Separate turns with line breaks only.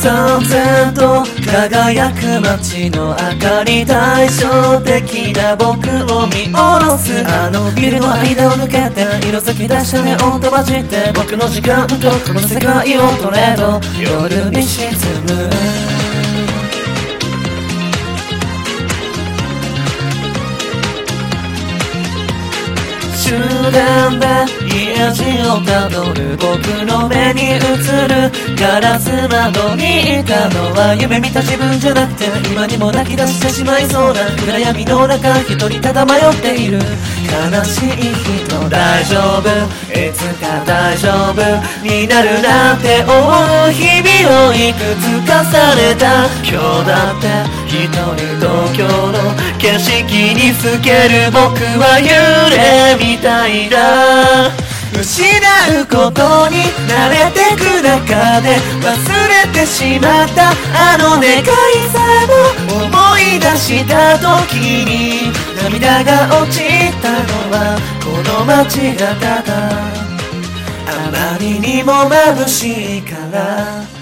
燦然と輝く街の明かり、対照的な僕を見下ろす。あのビルの間を抜けて色づき出したネオンと混じって、僕の時間とこの世界をトレード、夜に沈む。終電で家路をたどる僕の目に映るガラス窓にいたのは夢見た自分じゃなくて、今にも泣き出してしまいそうな暗闇の中一人ただ迷っている悲しい人。大丈夫、いつか大丈夫になるなんて思う日々をいくつかされた。今日だって一人東京の景色に透ける僕は幽霊みたいだ。失うことに慣れてく中で忘れてしまったあの願いさえも思い出した時に、涙が落ちたのはこの街がただあまりにも眩しいから。